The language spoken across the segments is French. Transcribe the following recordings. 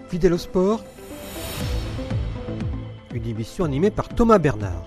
Fidèle au sport, une émission animée par Thomas Bernard.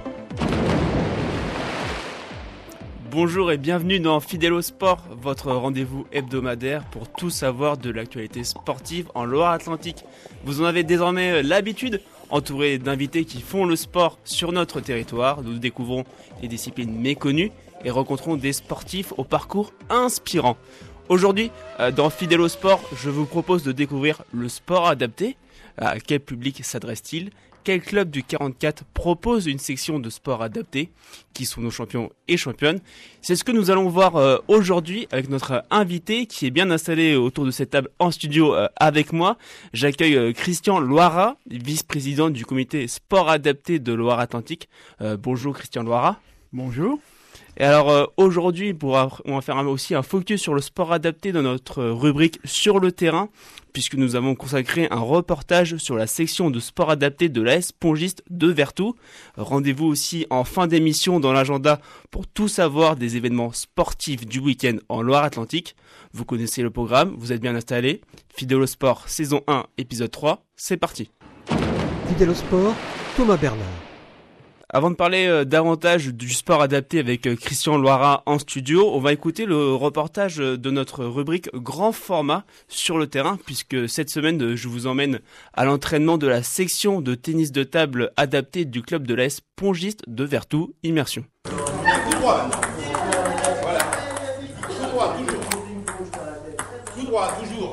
Bonjour et bienvenue dans Fidèle au sport, votre rendez-vous hebdomadaire pour tout savoir de l'actualité sportive en Loire-Atlantique. Vous en avez désormais l'habitude, entouré d'invités qui font le sport sur notre territoire. Nous découvrons des disciplines méconnues et rencontrons des sportifs au parcours inspirant. Aujourd'hui, dans Fidèle au sport, je vous propose de découvrir le sport adapté. À quel public s'adresse-t-il ? Quel club du 44 propose une section de sport adapté ? Qui sont nos champions et championnes ? C'est ce que nous allons voir aujourd'hui avec notre invité qui est bien installé autour de cette table en studio avec moi. J'accueille Christian Loira, vice-président du comité sport adapté de Loire-Atlantique. Bonjour Christian Loira. Bonjour. Et alors aujourd'hui, on va faire aussi un focus sur le sport adapté dans notre rubrique sur le terrain, puisque nous avons consacré un reportage sur la section de sport adapté de l'AS Pongiste de Vertou. Rendez-vous aussi en fin d'émission dans l'agenda pour tout savoir des événements sportifs du week-end en Loire-Atlantique. Vous connaissez le programme, vous êtes bien installés. Fidèle au sport, saison 1, épisode 3, c'est parti. Fidèle au sport, Thomas Bernard. Avant de parler davantage du sport adapté avec Christian Loira en studio, on va écouter le reportage de notre rubrique grand format sur le terrain, puisque cette semaine, je vous emmène à l'entraînement de la section de tennis de table adaptée du club de l'AS Pongiste de Vertou, Immersion. Tout droit maintenant. Voilà. Tout droit, toujours. Tout droit, toujours.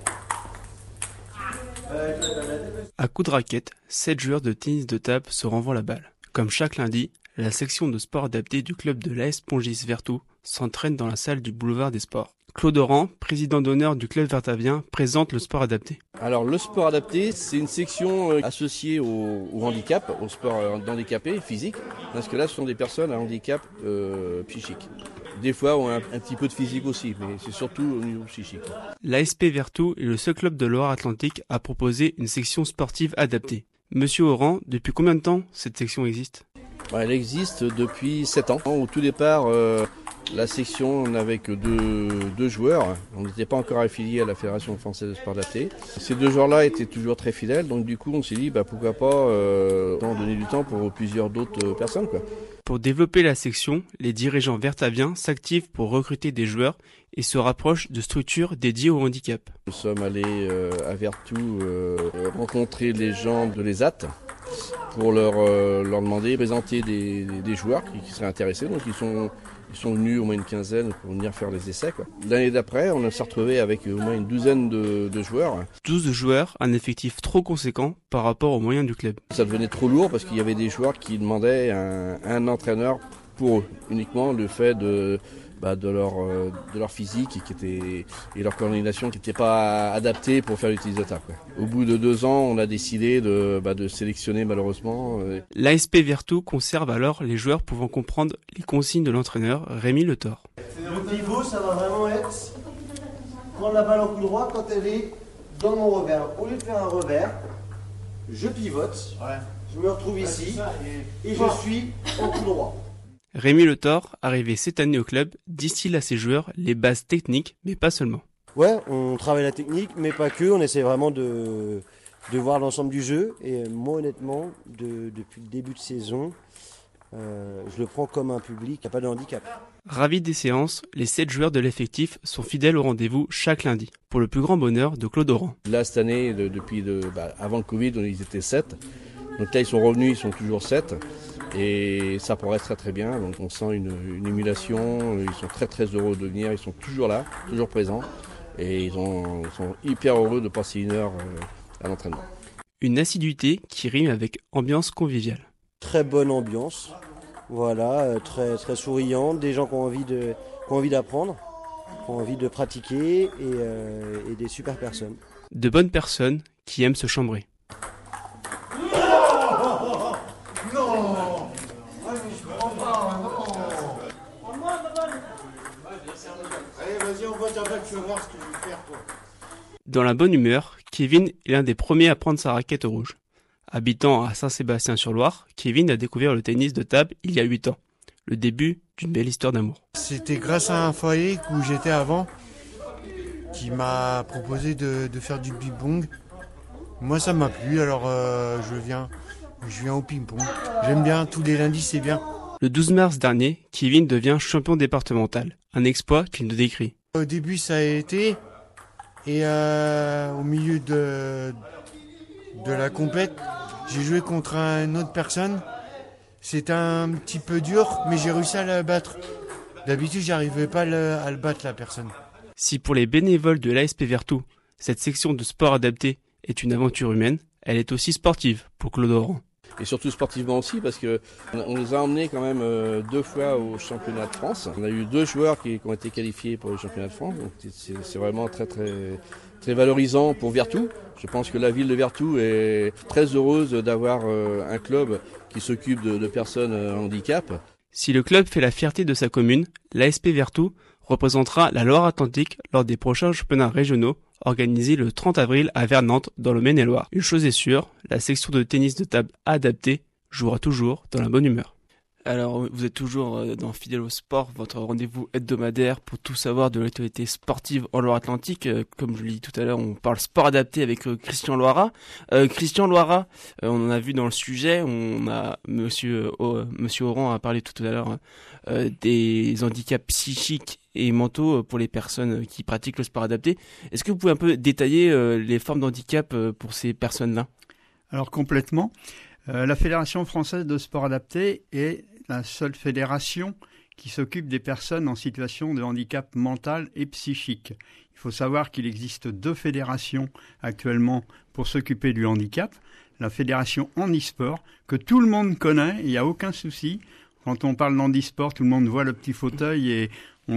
À coup de raquette, 7 joueurs de tennis de table se renvoient la balle. Comme chaque lundi, la section de sport adapté du club de l'AS Pongiste Vertou s'entraîne dans la salle du boulevard des sports. Claude Oran, président d'honneur du club vertavien, présente le sport adapté. Alors le sport adapté, c'est une section associée au handicap, au sport d'handicapés physique, parce que là ce sont des personnes à handicap psychique. Des fois on a un petit peu de physique aussi, mais c'est surtout au niveau psychique. L'ASP Vertou est le seul club de Loire-Atlantique à proposer une section sportive adaptée. Monsieur Oran, depuis combien de temps cette section existe ? Elle existe depuis 7 ans. Au tout départ, la section n'avait que deux joueurs. On n'était pas encore affilié à la Fédération française de sport adapté. Ces 2 joueurs-là étaient toujours très fidèles, donc du coup on s'est dit pourquoi pas donner du temps pour plusieurs d'autres personnes, quoi. Pour développer la section, les dirigeants vertaviens s'activent pour recruter des joueurs et se rapprochent de structures dédiées au handicap. Nous sommes allés à Vertou rencontrer les gens de l'ESAT pour leur demander de présenter des joueurs qui seraient intéressés. Donc ils sont venus au moins une quinzaine pour venir faire les essais, quoi. L'année d'après, on s'est retrouvé avec au moins une douzaine de joueurs. 12 joueurs, un effectif trop conséquent par rapport aux moyens du club. Ça devenait trop lourd parce qu'il y avait des joueurs qui demandaient un entraîneur pour eux. Uniquement le fait de leur physique et leur coordination qui n'était pas adaptée pour faire l'utilisateur, quoi. Au bout de 2 ans, on a décidé de sélectionner malheureusement. L'ASP Vertou conserve alors les joueurs pouvant comprendre les consignes de l'entraîneur Rémi Le Thor. Le pivot, ça va vraiment être prendre la balle en coup droit quand elle est dans mon revers. Au lieu de faire un revers, je pivote, je me retrouve ici et je suis en coup droit. Rémi Le Thor, arrivé cette année au club, distille à ses joueurs les bases techniques, mais pas seulement. Ouais, on travaille la technique, mais pas que. On essaie vraiment de voir l'ensemble du jeu. Et moi, honnêtement, depuis le début de saison, je le prends comme un public qui n'a pas de handicap. Ravis des séances, les 7 joueurs de l'effectif sont fidèles au rendez-vous chaque lundi, pour le plus grand bonheur de Claude Oran. Là, cette année, avant le Covid, ils étaient 7. Donc là, ils sont revenus, ils sont toujours 7. Et ça progresse très très bien, donc on sent une émulation, ils sont très très heureux de venir, ils sont toujours là, toujours présents, et ils sont hyper heureux de passer 1 heure à l'entraînement. Une assiduité qui rime avec ambiance conviviale. Très bonne ambiance, voilà, très très souriante, des gens qui ont envie d'apprendre, qui ont envie de pratiquer et des super personnes. De bonnes personnes qui aiment se chambrer. Dans la bonne humeur, Kevin est l'un des premiers à prendre sa raquette rouge. Habitant à Saint-Sébastien-sur-Loire, Kevin a découvert le tennis de table il y a 8 ans. Le début d'une belle histoire d'amour. C'était grâce à un foyer où j'étais avant qui m'a proposé de faire du ping-pong Moi, ça m'a plu, alors je viens au ping-pong. J'aime bien, tous les lundis, c'est bien. Le 12 mars dernier, Kevin devient champion départemental, un exploit qu'il nous décrit. Au début, ça a été, et au milieu de la compète, j'ai joué contre une autre personne. C'était un petit peu dur, mais j'ai réussi à la battre. D'habitude, j'arrivais pas à le battre, la personne. Si pour les bénévoles de l'ASP Vertou, cette section de sport adapté est une aventure humaine, elle est aussi sportive pour Claude Oran. Et surtout sportivement aussi, parce que on les a emmenés quand même 2 fois au championnat de France. On a eu 2 joueurs qui ont été qualifiés pour le championnat de France. Donc c'est vraiment très très très valorisant pour Vertou. Je pense que la ville de Vertou est très heureuse d'avoir un club qui s'occupe de personnes handicap. Si le club fait la fierté de sa commune, l'ASP Vertou représentera la Loire-Atlantique lors des prochains championnats régionaux organisés le 30 avril à Vernantes dans le Maine-et-Loire. Une chose est sûre, la section de tennis de table adaptée jouera toujours dans la bonne humeur. Alors, vous êtes toujours dans Fidèle au sport, votre rendez-vous hebdomadaire pour tout savoir de l'actualité sportive en Loire-Atlantique. Comme je l'ai dit tout à l'heure, on parle sport adapté avec Christian Loirat. Christian Loirat, on en a vu dans le sujet, on a Monsieur Oran a parlé tout à l'heure des handicaps psychiques et mentaux pour les personnes qui pratiquent le sport adapté. Est-ce que vous pouvez un peu détailler les formes d'handicap pour ces personnes-là ? Alors complètement. La Fédération française de sport adapté est la seule fédération qui s'occupe des personnes en situation de handicap mental et psychique. Il faut savoir qu'il existe 2 fédérations actuellement pour s'occuper du handicap. La fédération handisport, que tout le monde connaît, il n'y a aucun souci. Quand on parle d'handisport, tout le monde voit le petit fauteuil et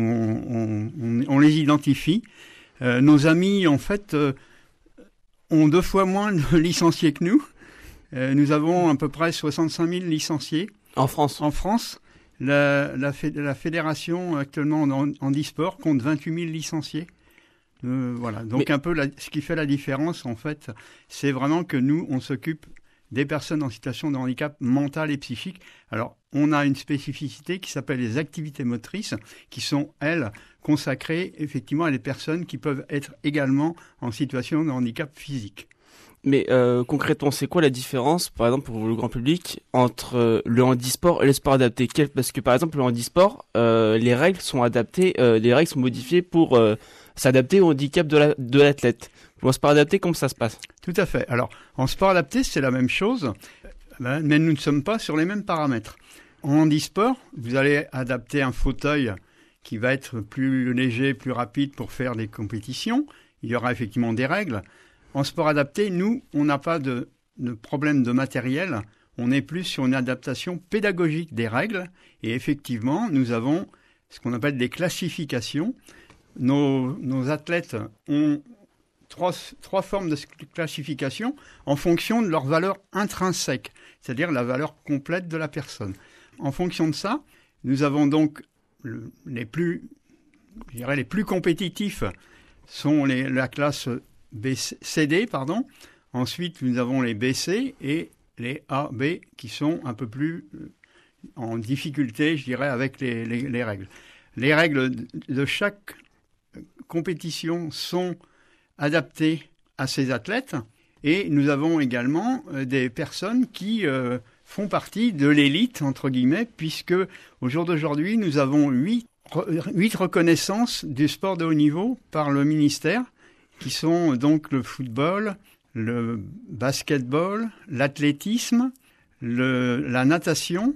on les identifie. Nos amis, en fait, ont 2 fois moins de licenciés que nous. Nous avons à peu près 65 000 licenciés. En France. En France, la fédération actuellement en handisport compte 28 000 licenciés. Voilà. Donc un peu ce qui fait la différence, en fait, c'est vraiment que nous, on s'occupe des personnes en situation de handicap mental et psychique. Alors, on a une spécificité qui s'appelle les activités motrices, qui sont, elles, consacrées effectivement à des personnes qui peuvent être également en situation de handicap physique. Mais concrètement, c'est quoi la différence, par exemple pour le grand public, entre le handisport et le sport adapté ? Parce que par exemple, le handisport, les règles sont adaptées, les règles sont modifiées pour s'adapter au handicap de l'athlète. Pour le sport adapté, comment ça se passe ? Tout à fait. Alors, en sport adapté, c'est la même chose, mais nous ne sommes pas sur les mêmes paramètres. En handisport, vous allez adapter un fauteuil qui va être plus léger, plus rapide pour faire des compétitions. Il y aura effectivement des règles. En sport adapté, nous, on n'a pas de problème de matériel. On est plus sur une adaptation pédagogique des règles. Et effectivement, nous avons ce qu'on appelle des classifications. Nos athlètes ont trois formes de classification en fonction de leur valeur intrinsèque, c'est-à-dire la valeur complète de la personne. En fonction de ça, nous avons donc les plus compétitifs sont la classe CD, pardon. Ensuite, nous avons les BC et les AB qui sont un peu plus en difficulté, je dirais, avec les règles. Les règles de chaque compétition sont adaptées à ces athlètes et nous avons également des personnes qui font partie de l'élite, entre guillemets, puisque au jour d'aujourd'hui, nous avons 8 reconnaissances du sport de haut niveau par le ministère, qui sont donc le football, le basketball, l'athlétisme, la natation,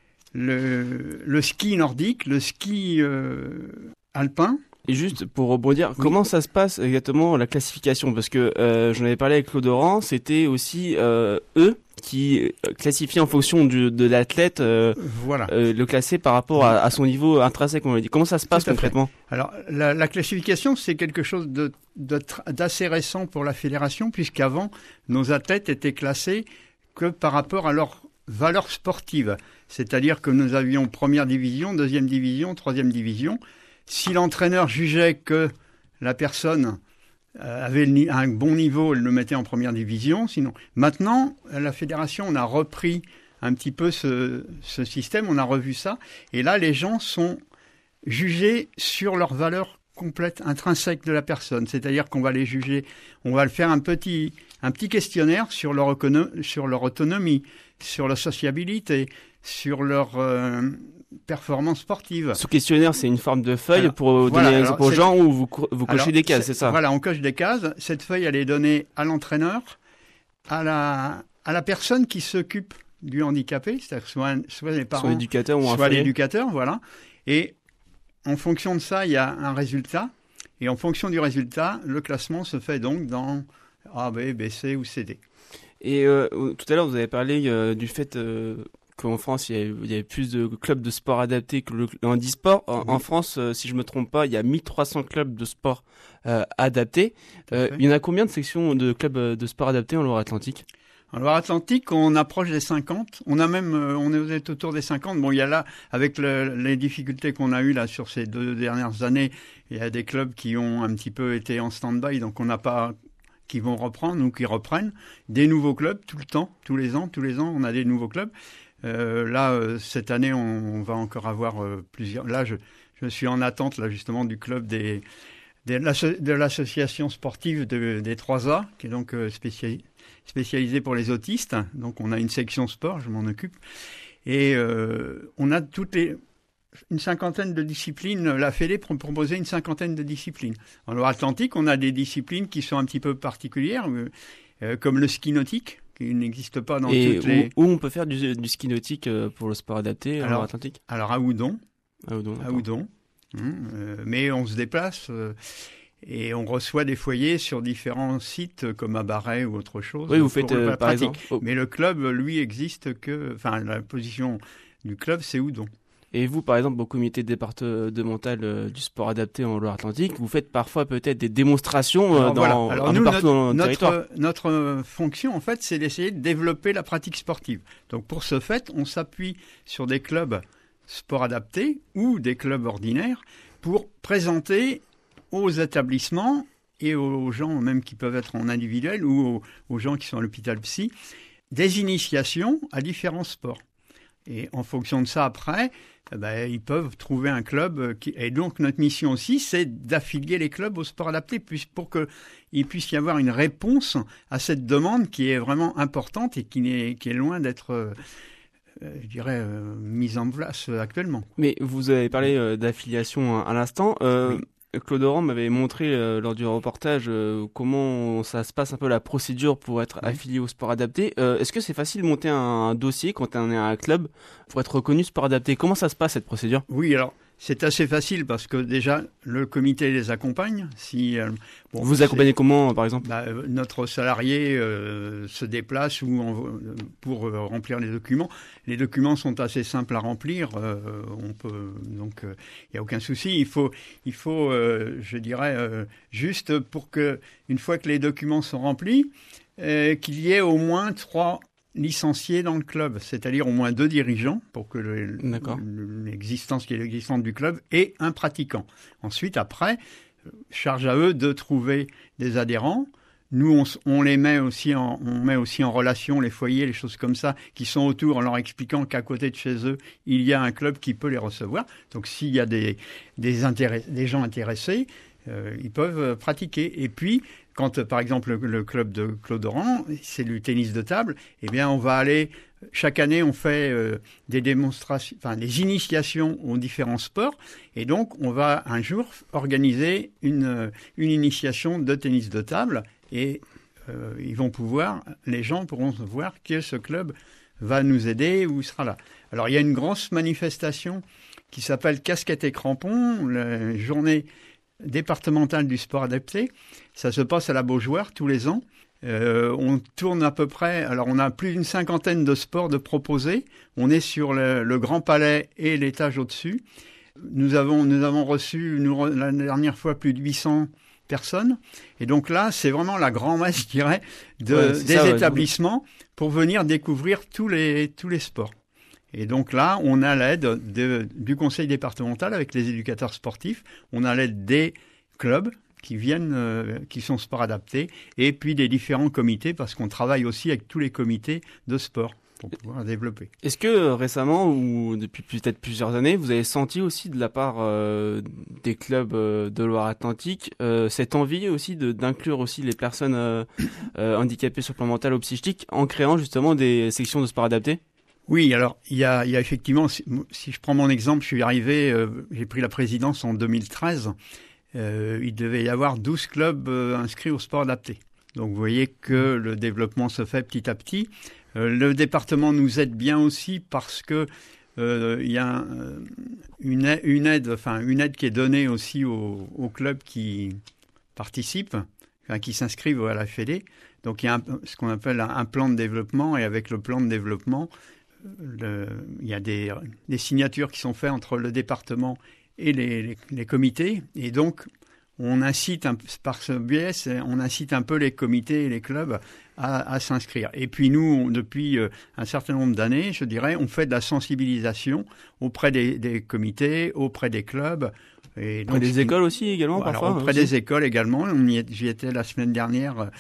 le ski nordique, le ski alpin. Et juste pour rebondir, comment ça se passe exactement la classification ? Parce que j'en avais parlé avec Claude Oran, c'était aussi eux qui classifient en fonction de l'athlète, le classer par rapport à son niveau intrinsèque, on l'a dit. Comment ça se passe concrètement ? Alors la classification, c'est quelque chose d'assez récent pour la fédération, puisqu'avant, nos athlètes étaient classés que par rapport à leur valeur sportive. C'est-à-dire que nous avions première division, deuxième division, troisième division. Si l'entraîneur jugeait que la personne avait un bon niveau, elle le mettait en première division. Sinon, maintenant, la fédération, on a repris un petit peu ce système, on a revu ça. Et là, les gens sont jugés sur leur valeur complète, intrinsèque de la personne. C'est-à-dire qu'on va les juger, on va le faire un petit questionnaire sur leur autonomie, sur leur sociabilité, sur leur performance sportive. Ce questionnaire, c'est une forme de feuille pour donner un exemple aux gens où vous cochez des cases, c'est ça? Voilà, on coche des cases. Cette feuille, elle est donnée à l'entraîneur, à la personne qui s'occupe du handicapé, c'est-à-dire soit les parents, soit l'éducateur ou un soit l'éducateur, voilà. Et en fonction de ça, il y a un résultat. Et en fonction du résultat, le classement se fait donc dans A, B, B, C ou C, D. Et tout à l'heure, vous avez parlé du fait qu'en France, il y avait plus de clubs de sport adaptés que le handisport. En France, si je me trompe pas, il y a 1300 clubs de sport adaptés. Il y en a combien de sections de clubs de sport adaptés en Loire-Atlantique? En Loire-Atlantique, on approche des 50. On est autour des 50. Bon, il y a là, avec les difficultés qu'on a eues là sur ces 2 dernières années, il y a des clubs qui ont un petit peu été en stand-by, donc on n'a pas, qui vont reprendre ou qui reprennent des nouveaux clubs tout le temps, tous les ans, on a des nouveaux clubs. Cette année, on va encore avoir plusieurs. Là, je suis en attente là justement du club de l'association sportive des 3A, qui est donc spécialisée pour les autistes. Donc on a une section sport, je m'en occupe. Et on a une cinquantaine de disciplines. La Fédé proposait une cinquantaine de disciplines. En Loire-Atlantique, on a des disciplines qui sont un petit peu particulières, comme le ski nautique, qui n'existe pas dans toutes les... Où on peut faire du ski nautique pour le sport adapté en Loire-Atlantique? Alors à Oudon. À Oudon. Mais on se déplace et on reçoit des foyers sur différents sites comme à Barret ou autre chose. Oui, vous faites par exemple. Mais le club, lui, existe que... Enfin, la position du club, c'est Oudon. Et vous, par exemple, au comité départemental du sport adapté en Loire-Atlantique, vous faites parfois peut-être des démonstrations dans le territoire. Notre fonction, en fait, c'est d'essayer de développer la pratique sportive. Donc, pour ce fait, on s'appuie sur des clubs sport adaptés ou des clubs ordinaires pour présenter aux établissements et aux gens même qui peuvent être en individuel ou aux gens qui sont à l'hôpital psy, des initiations à différents sports. Et en fonction de ça, après, ils peuvent trouver un club. Et donc, notre mission aussi, c'est d'affilier les clubs au sport adapté pour qu'il puisse y avoir une réponse à cette demande qui est vraiment importante et qui est loin d'être, mise en place actuellement. Mais vous avez parlé d'affiliation à l'instant. Oui. Claude Oran m'avait montré lors du reportage comment ça se passe un peu la procédure pour être affilié au sport adapté. Est-ce que c'est facile de monter un dossier quand on est à un club pour être reconnu sport adapté? Comment ça se passe cette procédure? Oui, alors c'est assez facile parce que déjà le comité les accompagne. Vous accompagnez comment, par exemple? Notre salarié se déplace pour remplir les documents. Les documents sont assez simples à remplir. Il n'y a aucun souci. Il faut, je dirais, juste pour que, une fois que les documents sont remplis, qu'il y ait au moins 3 licenciés dans le club, c'est-à-dire au moins 2 dirigeants pour que l'existence du club et un pratiquant. Ensuite, après, charge à eux de trouver des adhérents. Nous, on met aussi en relation les foyers, les choses comme ça, qui sont autour, en leur expliquant qu'à côté de chez eux, il y a un club qui peut les recevoir. Donc, s'il y a des gens intéressés, ils peuvent pratiquer. Et puis, quand, par exemple, le club de Claude Oran, c'est du tennis de table, eh bien, on va aller... Chaque année, on fait des démonstrations, des initiations aux différents sports. Et donc, on va un jour organiser une initiation de tennis de table. Et les gens pourront voir que ce club va nous aider ou sera là. Alors, il y a une grosse manifestation qui s'appelle Casquettes et Crampons, la journée départementale du sport adapté. Ça se passe à la Beaujoire tous les ans. On tourne à peu près, alors on a plus d'une 50aine de sports de proposés. On est sur le Grand Palais et l'étage au-dessus. Nous avons reçu la dernière fois plus de 800 personnes. Et donc là, c'est vraiment la grand-messe, je dirais, des établissements pour venir découvrir tous les sports. Et donc là, on a l'aide du conseil départemental avec les éducateurs sportifs. On a l'aide des clubs qui sont sport adaptés, et puis des différents comités, parce qu'on travaille aussi avec tous les comités de sport. pour pouvoir développer. Est-ce que récemment ou depuis peut-être plusieurs années, vous avez senti aussi de la part des clubs de Loire-Atlantique cette envie aussi d'inclure aussi les personnes handicapées sur le plan mental ou psychique en créant justement des sections de sport adapté? Oui, alors il y a effectivement, si je prends mon exemple, je suis arrivé, j'ai pris la présidence en 2013, il devait y avoir 12 clubs inscrits au sport adapté. Donc vous voyez que le développement se fait petit à petit. Le département nous aide bien aussi parce que il y a une aide qui est donnée aussi aux clubs qui participent, qui s'inscrivent à la Fédé. Donc il y a ce qu'on appelle un plan de développement, et avec le plan de développement, il y a des signatures qui sont faites entre le département et les comités, et donc on incite par ce biais, on incite un peu les comités et les clubs à s'inscrire. Et puis nous, depuis un certain nombre d'années, je dirais, on fait de la sensibilisation auprès des comités, auprès des clubs. Et donc, des écoles aussi également, parfois. Alors, auprès des écoles également. J'y étais la semaine dernière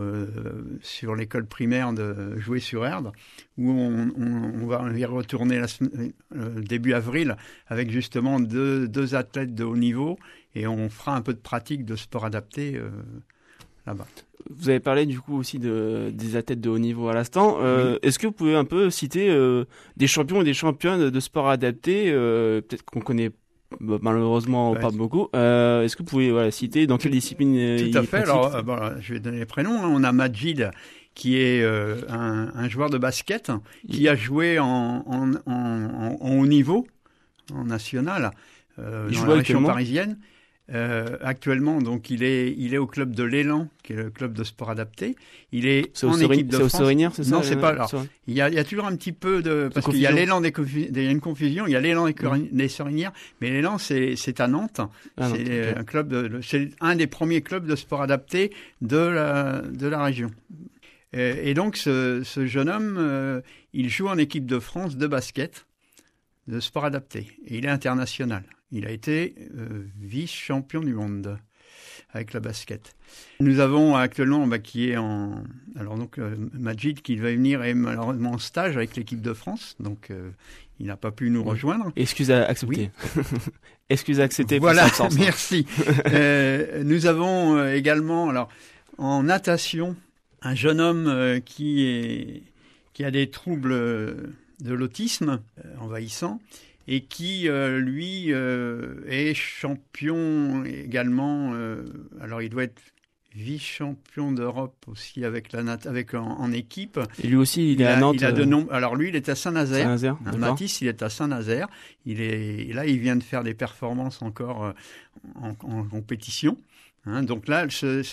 sur l'école primaire de Joué-sur-Erdre, où on va y retourner début avril avec justement deux athlètes de haut niveau, et on fera un peu de pratique de sport adapté là-bas. Vous avez parlé du coup aussi des athlètes de haut niveau à l'instant. Oui. Est-ce que vous pouvez un peu citer des champions et des championnes de sport adapté, peut-être qu'on connaît malheureusement pas beaucoup. Est-ce que vous pouvez citer dans quelle discipline Tout à fait. Alors, je vais donner les prénoms. On a Majid, qui est un joueur de basket qui a joué en haut niveau, en national, dans la région parisienne. Actuellement, donc il est au club de l'Élan, qui est le club de sport adapté. Il est en équipe de France. C'est au Sorinière, c'est ça? Non, c'est pas. Alors, il y a toujours un petit peu parce qu'il y a l'Élan il y a une confusion. Il y a l'Élan des Sorinières, mais l'Élan c'est à Nantes. C'est un club c'est un des premiers clubs de sport adapté de la région. Et donc ce jeune homme, il joue en équipe de France de basket, de sport adapté, et il est international. Il a été vice-champion du monde avec le basket. Nous avons actuellement Majid qui va venir est malheureusement en stage avec l'équipe de France, donc il n'a pas pu nous rejoindre. Excuse à accepter. Oui. Excuse à accepter. Voilà, merci. Nous avons également en natation un jeune homme qui a des troubles de l'autisme envahissant, et qui, lui, est champion également. Alors, il doit être vice-champion d'Europe aussi en équipe. Et lui aussi, il est à Nantes. Alors, lui, il est à Saint-Nazaire. Mathis, il est à Saint-Nazaire. Il vient de faire des performances encore en compétition. Donc là,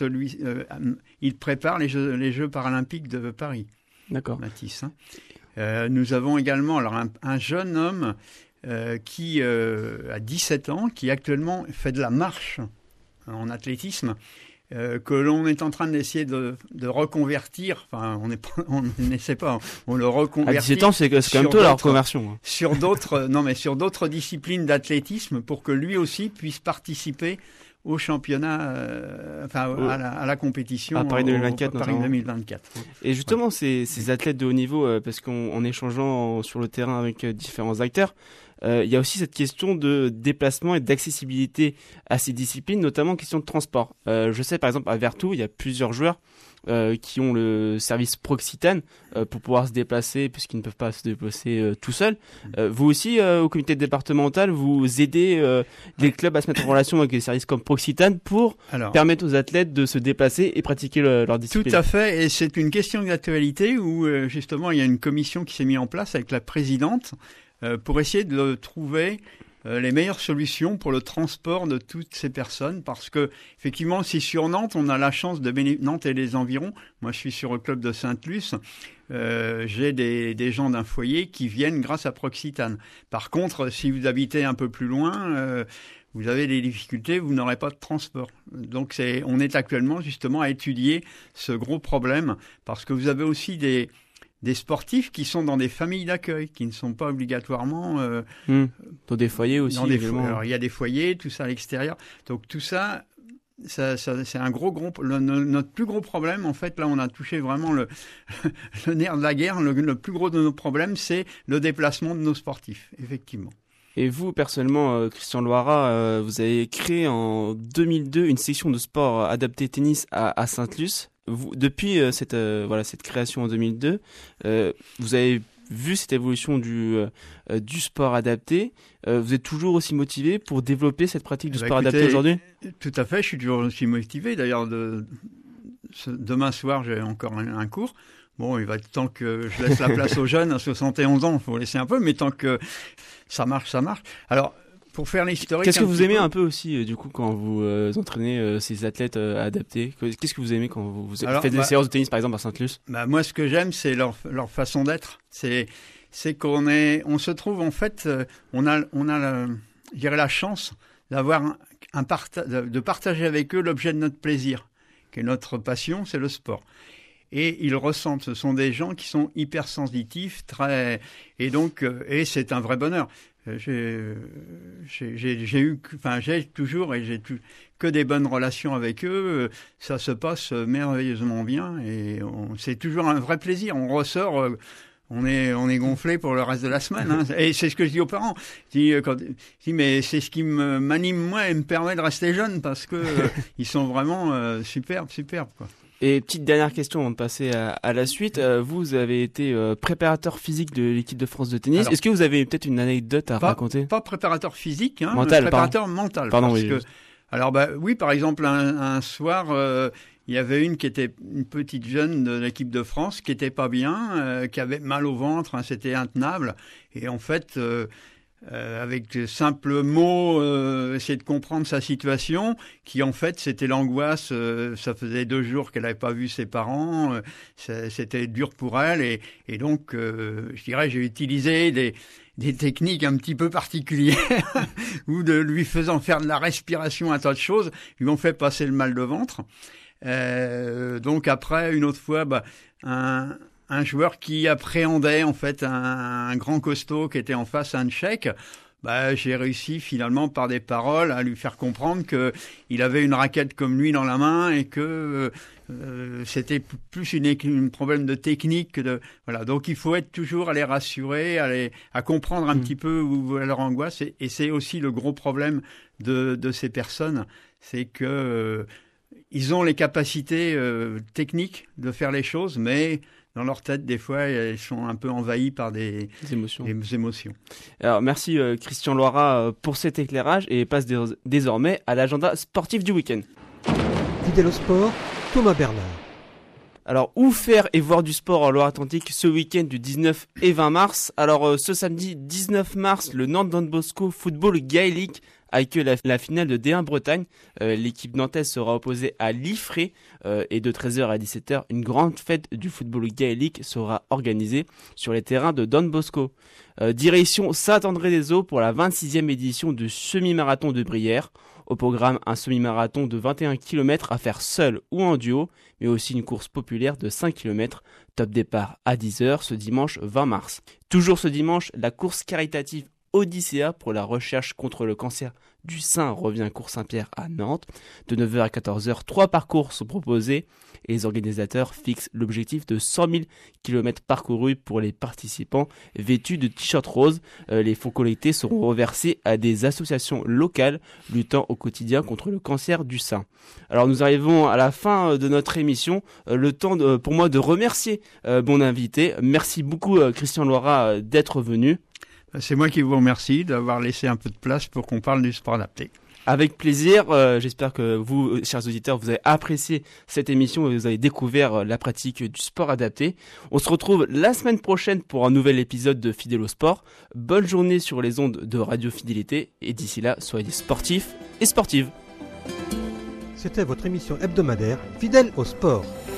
il prépare les Jeux paralympiques de Paris. D'accord. Mathis. Nous avons également un jeune homme qui a 17 ans, qui actuellement fait de la marche en athlétisme, que l'on est en train d'essayer de reconvertir. Enfin, on n'essaie pas, on le reconvertit. À 17 ans, c'est quand même tôt la reconversion. Sur d'autres disciplines d'athlétisme, pour que lui aussi puisse participer au championnat, à la compétition à Paris 2024. Paris 2024. Et justement, ces athlètes de haut niveau, parce qu'en échangeant sur le terrain avec différents acteurs, il y a aussi cette question de déplacement et d'accessibilité à ces disciplines, notamment question de transport. Je sais par exemple à Vertou, il y a plusieurs joueurs qui ont le service Proxitane pour pouvoir se déplacer, puisqu'ils ne peuvent pas se déplacer tout seuls. Vous aussi, au comité départemental, vous aidez les clubs à se mettre en relation avec des services comme Proxitane pour permettre aux athlètes de se déplacer et pratiquer leur discipline. Tout à fait, et c'est une question d'actualité où justement il y a une commission qui s'est mise en place avec la présidente pour essayer de trouver les meilleures solutions pour le transport de toutes ces personnes, parce que effectivement, si sur Nantes, on a la chance de Nantes et les environs, moi je suis sur le club de Sainte-Luce, j'ai des gens d'un foyer qui viennent grâce à Proxitane. Par contre, si vous habitez un peu plus loin, vous avez des difficultés, vous n'aurez pas de transport. Donc on est actuellement justement à étudier ce gros problème, parce que vous avez aussi des sportifs qui sont dans des familles d'accueil, qui ne sont pas obligatoirement... Dans des foyers aussi. Alors, il y a des foyers, tout ça à l'extérieur. Donc tout ça, c'est un notre plus gros problème. En fait, là, on a touché vraiment le nerf de la guerre. Le plus gros de nos problèmes, c'est le déplacement de nos sportifs, effectivement. Et vous, personnellement, Christian Loirat, vous avez créé en 2002 une section de sport adapté tennis à Sainte-Luce. Depuis cette création en 2002, vous avez vu cette évolution du sport adapté. Vous êtes toujours aussi motivé pour développer cette pratique du sport adapté aujourd'hui ? Tout à fait, je suis toujours aussi motivé. D'ailleurs, demain soir, j'ai encore un cours. Bon, il va être temps que je laisse la place aux jeunes. À 71 ans, il faut laisser un peu, mais tant que ça marche, ça marche. Alors, pour faire l'historique... Qu'est-ce que vous aimez un peu aussi, du coup, quand vous entraînez ces athlètes adaptés ? Qu'est-ce que vous aimez quand vous faites des séances de tennis, par exemple, à Sainte-Luce ? Moi, ce que j'aime, c'est leur façon d'être. C'est qu'on se trouve, en fait, on a je dirais la chance d'avoir de partager avec eux l'objet de notre plaisir, qui est notre passion, c'est le sport. Et ils ressentent, ce sont des gens qui sont hypersensitifs, et c'est un vrai bonheur. J'ai toujours que des bonnes relations avec eux. Ça se passe merveilleusement bien et c'est toujours un vrai plaisir. On ressort, on est gonflé pour le reste de la semaine. Hein. Et c'est ce que je dis aux parents. Je dis mais c'est ce qui m'anime moi et me permet de rester jeune parce que ils sont vraiment superbes quoi. Et petite dernière question avant de passer à la suite. Vous avez été préparateur physique de l'équipe de France de tennis. Alors, est-ce que vous avez peut-être une anecdote à raconter ? Pas préparateur physique, préparateur mental. Pardon, oui. Alors, oui, par exemple, un soir, il y avait une petite jeune de l'équipe de France qui était pas bien, qui avait mal au ventre, c'était intenable. Et en fait... avec de simples mots, essayer de comprendre sa situation, qui en fait c'était l'angoisse. Ça faisait 2 jours qu'elle n'avait pas vu ses parents, c'était dur pour elle, et donc je dirais j'ai utilisé des techniques un petit peu particulières ou de lui faisant faire de la respiration, un tas de choses, lui ont fait passer le mal de ventre. Donc après une autre fois, un joueur qui appréhendait en fait un grand costaud qui était en face, un tchèque, j'ai réussi finalement par des paroles à lui faire comprendre que il avait une raquette comme lui dans la main et que c'était plus un problème de technique que de voilà. Donc il faut être toujours à les rassurer, à comprendre un petit peu où leur angoisse et c'est aussi le gros problème de ces personnes, c'est que ils ont les capacités techniques de faire les choses, mais dans leur tête, des fois, ils sont un peu envahis par des émotions. Alors, merci Christian Loirat pour cet éclairage et passe désormais à l'agenda sportif du week-end. Fidèle au sport, Thomas Bernard. Alors, où faire et voir du sport en Loire-Atlantique ce week-end du 19 et 20 mars ? Alors, ce samedi 19 mars, le Nantes Don Bosco Football Gaélique accueille la finale de D1 Bretagne. L'équipe nantaise sera opposée à Liffré et de 13h à 17h, une grande fête du football gaélique sera organisée sur les terrains de Don Bosco. Direction Saint-André-des-Eaux pour la 26e édition du semi-marathon de Brière. Au programme, un semi-marathon de 21 km à faire seul ou en duo, mais aussi une course populaire de 5 km. Top départ à 10h ce dimanche 20 mars. Toujours ce dimanche, la course caritative Odyssea pour la recherche contre le cancer du sein revient à Cours Saint-Pierre à Nantes. De 9h à 14h, 3 parcours sont proposés et les organisateurs fixent l'objectif de 100 000 km parcourus pour les participants vêtus de t-shirts roses. Les fonds collectés seront reversés à des associations locales luttant au quotidien contre le cancer du sein. Alors nous arrivons à la fin de notre émission. Le temps pour moi de remercier mon invité. Merci beaucoup Christian Loirat d'être venu. C'est moi qui vous remercie d'avoir laissé un peu de place pour qu'on parle du sport adapté. Avec plaisir, j'espère que vous, chers auditeurs, vous avez apprécié cette émission et vous avez découvert la pratique du sport adapté. On se retrouve la semaine prochaine pour un nouvel épisode de Fidèle au sport. Bonne journée sur les ondes de Radio Fidélité et d'ici là, soyez sportifs et sportives. C'était votre émission hebdomadaire Fidèle au sport.